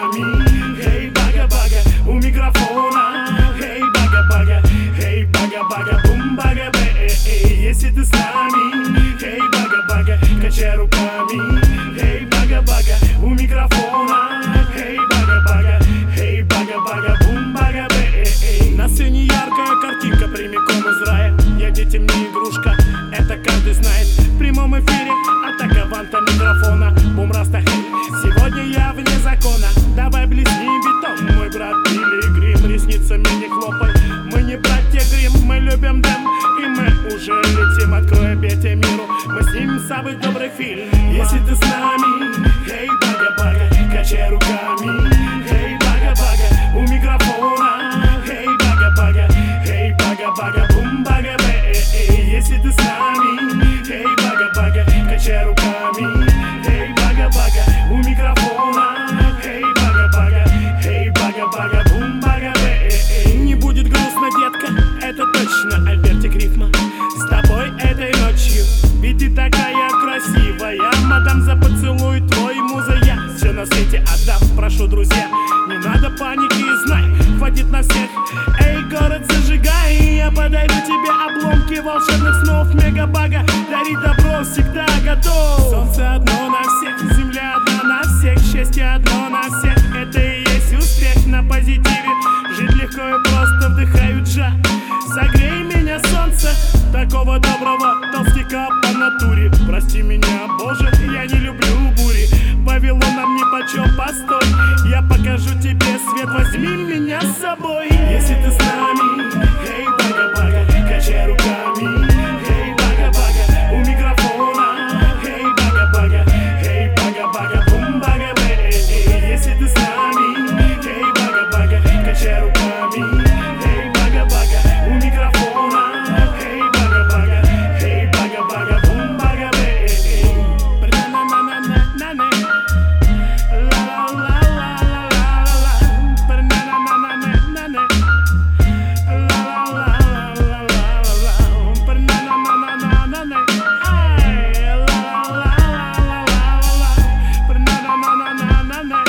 руками. Эй, бага-бага, у микрофона. Эй, бага-бага, эй, бага-бага, бум-бага-бэ. Если ты с нами, эй, бага-бага, качай руками. Эй, бага-бага, у микрофона. Эй, бага-бага, эй, бага-бага, бум-бага-бэ. На сцене яркая картинка прямиком из рая. Я детям не игрушка, это каждый знает. В прямом эфире атака ванта микрофона. Бум-раста, сегодня я вне закона. Давай блесни бетон, мой брат Пилигрим. Ресницами не хлопай, мы не братья Грим. Мы любим дым, и мы уже летим. Открой объятия миру, мы снимем самый добрый фильм. Если ты с нами, эй, бага-бага, качай руками. Эй, бага-бага, у микрофона. Эй, бага-бага, эй, бага-бага, бум-бага-бэ. Если ты с нами, эй, бага-бага, качай руками. Эй, бага-бага, у микрофона. Эй, бага-бага, эй, бага-бага, бум-бага-бэ. Не будет грустно, детка, это точно. Альбертик рифма с тобой этой ночью. Ведь ты такая красивая, мадам, за поцелуй твой муза. Я все на свете отдам, прошу, друзья, не надо паники, знай, хватит на всех. Эй, город, зажигай, я подарю тебе обломки волшебных снов. Мегабага, дари добро, всегда готов. Солнце одно на всех, земля одна на всех, счастье одно на всех. Это и есть успех на позитиве. Жить легко и просто, вдыхаю джа. Согрей меня, солнце, такого доброго толстяка по натуре. Прости меня, Боже, я не люблю бури. Вавилон нам нипочем, постой, я покажу тебе свет, возьми меня с собой. Если ты с нами, эй, бага-бага, качай руками. Эй, бага-бага, у микрофона. Эй, бага-бага, эй, бага-бага, бум-бага-бэ. Если ты с нами, эй, бага-бага, качай руками. Эй, бага-бага, у микрофона. Эй, бага-бага, эй, бага-бага, бум-бага-бэ. Na